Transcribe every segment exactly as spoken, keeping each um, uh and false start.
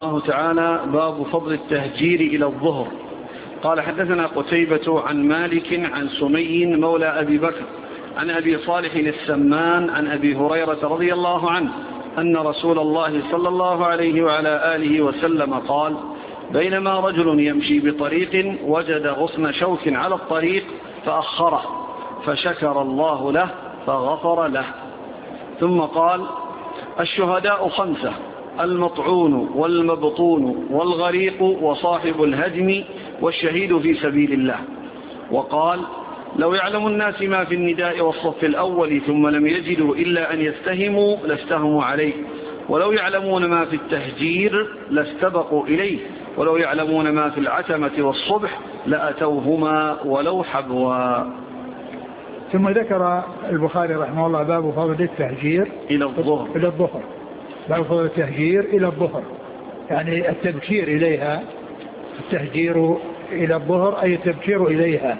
الله تعالى باب فضل التهجير إلى الظهر. قال حدثنا قتيبة عن مالك عن سمي مولى أبي بكر عن أبي صالح السمان عن أبي هريرة رضي الله عنه أن رسول الله صلى الله عليه وعلى آله وسلم قال: بينما رجل يمشي بطريق وجد غصن شوك على الطريق فأخره فشكر الله له فغفر له. ثم قال: الشهداء خمسة: المطعون والمبطون والغريق وصاحب الهدم والشهيد في سبيل الله. وقال: لو يعلم الناس ما في النداء والصف الأول ثم لم يجدوا إلا أن يستهموا لاستهموا عليه، ولو يعلمون ما في التهجير لاستبقوا إليه، ولو يعلمون ما في العتمة والصبح لأتوهما ولو حبوا. ثم ذكر البخاري رحمه الله باب فضل التهجير إلى الظهر إلى الظهر باب فضل التهجير إلى الظهر، يعني التبكير إليها، التهجير إلى الظهر أي التبكير إليها.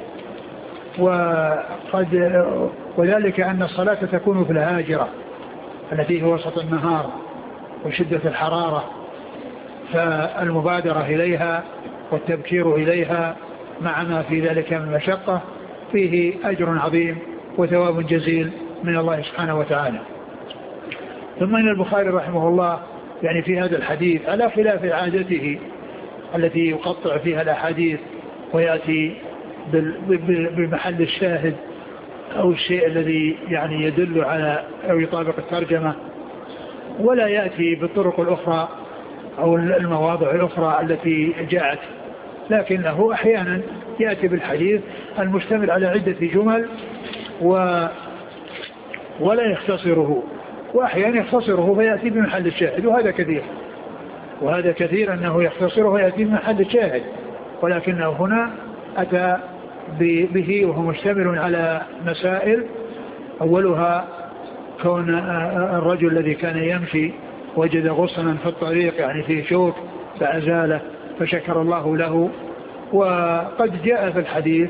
وقد وذلك أن الصلاة تكون في الهاجرة التي هو وسط النهار وشدة الحرارة، فالمبادرة إليها والتبكير إليها مع ما في ذلك من مشقة فيه أجر عظيم وثواب جزيل من الله سبحانه وتعالى. ثم إن البخاري رحمه الله يعني في هذا الحديث على خلاف عادته التي يقطع فيها الأحاديث ويأتي بمحل الشاهد أو الشيء الذي يعني يدل على أو يطابق الترجمة، ولا يأتي بالطرق الأخرى أو المواضع الأخرى التي جاءت، لكنه أحيانا يأتي بالحديث المشتمل على عدة جمل و ولا يختصره، وأحيانا يختصره فيأتي بمحل الشاهد، وهذا كثير وهذا كثير أنه يختصره ويأتي بمحل الشاهد، ولكنه هنا أتى به وهو مشتمل على مسائل. أولها كون الرجل الذي كان يمشي وجد غصنا في الطريق يعني فيه شوك فأزاله فشكر الله له. وقد جاء في الحديث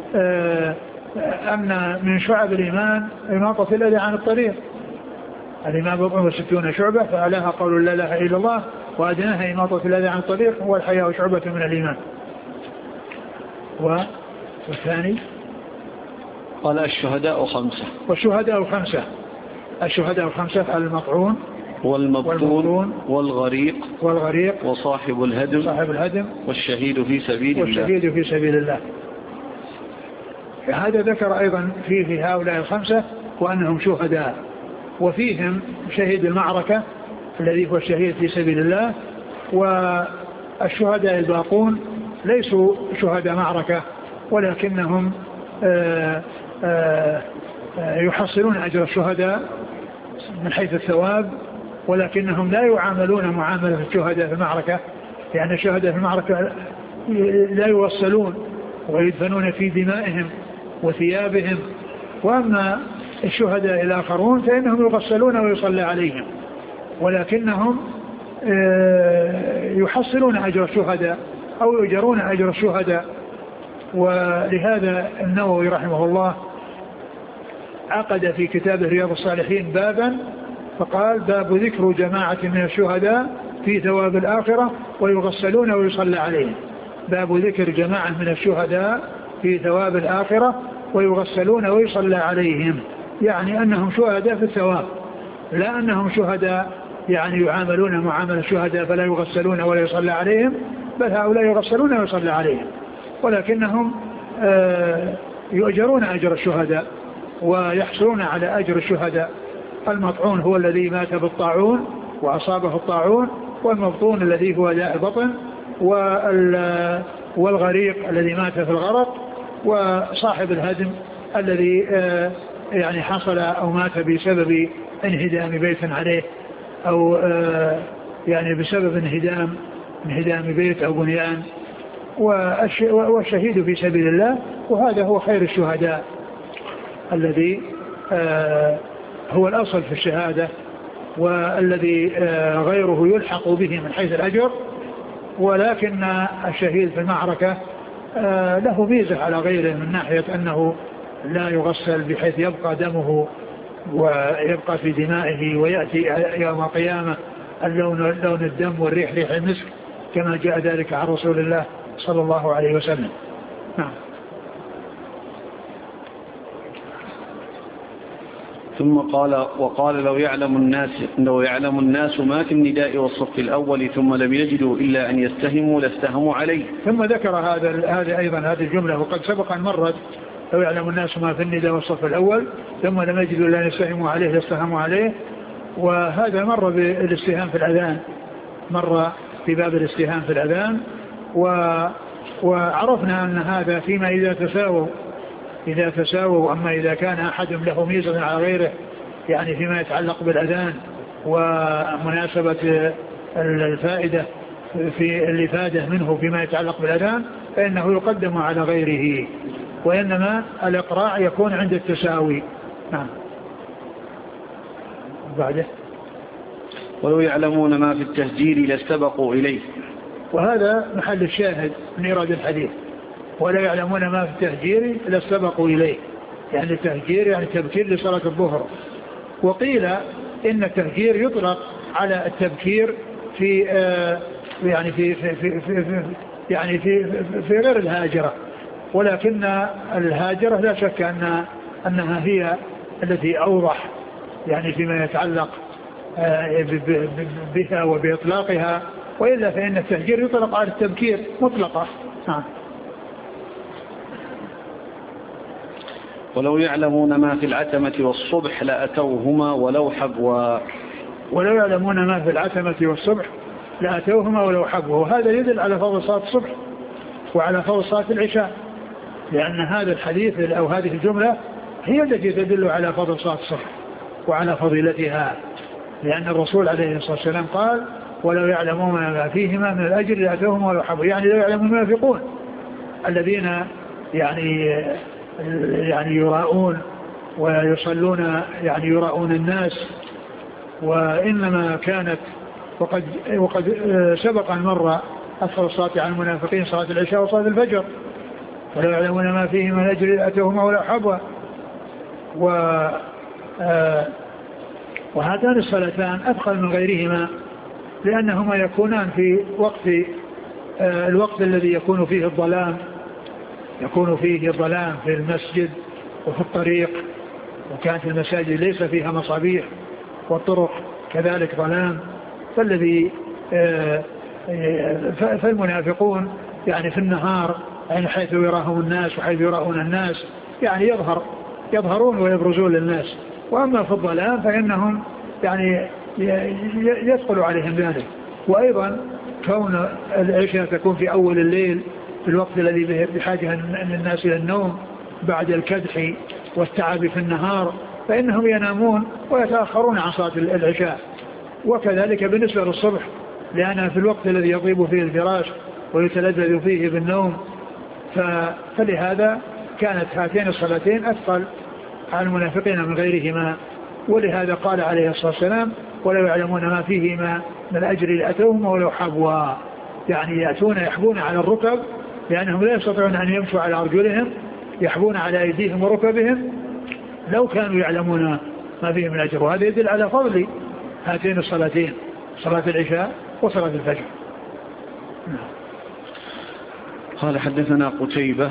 أن من شعب الإيمان إماطة الأذى عن الطريق، الإيمان بضع وستون شعبة فأعلاها قول لا إله إلا الله وأدناها إماطة الأذى عن الطريق والحياء شعبة من الإيمان. والثاني قال: الشهداء خمسة. والشهداء خمسة الشهداء خمسة: المطعون والمبطون والغريق والغريق وصاحب الهدم صاحب الهدم والشهيد في سبيل الله والشهيد في سبيل الله. هذا ذكر أيضا فيه في هؤلاء الخمسة وأنهم شهداء، وفيهم شهيد المعركة الذي هو الشهيد في سبيل الله. والشهداء الباقون ليسوا شهداء معركة، ولكنهم آآ آآ يحصلون أجر الشهداء من حيث الثواب، ولكنهم لا يعاملون معاملة الشهداء في المعركة، يعني الشهداء في المعركة لا يوصلون ويدفنون في دمائهم وثيابهم، وأما الشهداء الآخرون فإنهم يغسلون ويصلى عليهم، ولكنهم يحصلون أجر الشهداء أو يؤجرون أجر الشهداء. ولهذا النووي رحمه الله عقد في كتابه رياض الصالحين بابا فقال: باب ذكر جماعة من الشهداء في ثواب الآخرة ويغسلون ويصلى عليهم. باب ذكر جماعة من الشهداء في ثواب الآخرة ويغسلون ويصلى عليهم، يعني أنهم شهداء في الثواب، لا أنهم شهداء يعني يعاملون معاملة الشهداء فلا يغسلون ولا يصلى عليهم، بل هؤلاء يغسلون ويصلى عليهم، ولكنهم يؤجرون أجر الشهداء ويحصلون على أجر الشهداء. المطعون هو الذي مات بالطاعون وأصابه الطاعون، والمبطون الذي هو داء البطن، والغريق الذي مات في الغرق، وصاحب الهدم الذي يعني حصل أو مات بسبب انهدام بيت عليه أو يعني بسبب انهدام انهدام بيت أو بنيان. والشهيد في سبيل الله، وهذا هو خير الشهداء الذي هو الأصل في الشهادة، والذي غيره يلحق به من حيث الأجر. ولكن الشهيد في المعركة له ميزة على غيره من ناحية أنه لا يغسل بحيث يبقى دمه ويبقى في دمائه، ويأتي يوم القيامة اللون لون الدم والريح ريح المسك كما جاء ذلك عن رسول الله صلى الله عليه وسلم. نعم. ثم قال وقال لو يعلم الناس لو يعلم الناس ما في النداء والصف الأول ثم لم يجدوا إلا أن يستهموا لاستهموا عليه. ثم ذكر هذا هذا أيضا هذه الجملة وقد سبق أن مرت لو يعلم الناس ما في النداء والصف الأول ثم لم يجدوا إلا أن يستهموا عليه لاستهموا عليه. وهذا مر بالاستهام في الأذان مر في باب الاستهام في الأذان و وعرفنا أن هذا فيما إذا تساووا إذا تساووا أما إذا كان أحد له ميزة على غيره يعني فيما يتعلق بالأذان ومناسبة الفائدة في الإفادة منه فيما يتعلق بالأذان فإنه يقدم على غيره وإنما الإقراع يكون عند التساوي. نعم. بعده ولو يعلمون ما في التهجير لاستبقوا إليه. وهذا محل الشاهد من إيراد الحديث ولا يعلمون ما في التهجير لاستبقوا إليه يعني التهجير يعني تبكير لصلاة الظهر. وقيل إن التهجير يطلق على التبكير في آه يعني في في في, في, في يعني في, في, في غير الهاجرة ولكن الهاجرة لا شك أن أنها هي التي أوضح يعني فيما يتعلق آه بها وبإطلاقها وإلا فإن التهجير يطلق على التبكير مطلقة. نعم. ولو يعلمون ما في العتمة والصبح لأتوهما ولو حبوا. ولو يعلمون ما في العتمة والصبح لأتوهما ولو حبوا. وهذا يدل على فضل صلاة الصبح وعلى فضل صلاة العشاء لأن هذا الحديث أو هذه الجملة هي التي تدل على فضل صلاة الصبح وعلى فضيلتها لأن الرسول عليه الصلاة والسلام قال ولو يعلمون ما فيهما من الأجر لأتوهما ولو حبوا يعني لو يعلمون المنافقون الذين يعني يعني يراؤون ويصلون يعني يراؤون الناس وإنما كانت وقد, وقد سبق المرة أفضل الصلاة على المنافقين صلاة العشاء وصلاة الفجر ولو يعلمون ما فيه من أجر أتوهما ولا حبوا. وهاتان الصلاتان أثقل من غيرهما لأنهما يكونان في وقت الوقت الذي يكون فيه الظلام يكون فيه ظلام في المسجد وفي الطريق وكانت المساجد ليس فيها مصابيح والطرق كذلك ظلام فالذي فالمنافقون يعني في النهار يعني حيث يراهم الناس وحيث يراون الناس يعني يظهر يظهرون ويبرزون للناس وأما في الظلام فإنهم يعني يثقل عليهم ذلك. وأيضا كون العشاء تكون في أول الليل في الوقت الذي بحاجة الناس إلى النوم بعد الكدح والتعب في النهار فإنهم ينامون ويتأخرون عن صلاة العشاء. وكذلك بالنسبة للصبح لأنها في الوقت الذي يطيب فيه الفراش ويتلذذ فيه بالنوم فلهذا كانت هاتين الصلاتين أثقل على المنافقين من غيرهما. ولهذا قال عليه الصلاة والسلام ولو يعلمون ما فيهما من أجر لأتوهما ولو حبوا يعني يأتون يحبون على الركب لأنهم لا يستطيعون أن يمشوا على أرجلهم يحبون على أيديهم وركبهم لو كانوا يعلمون ما فيه من أجر. وهذا يدل على فضل هاتين الصلاتين صلاة العشاء وصلاة الفجر. قال حدثنا قتيبة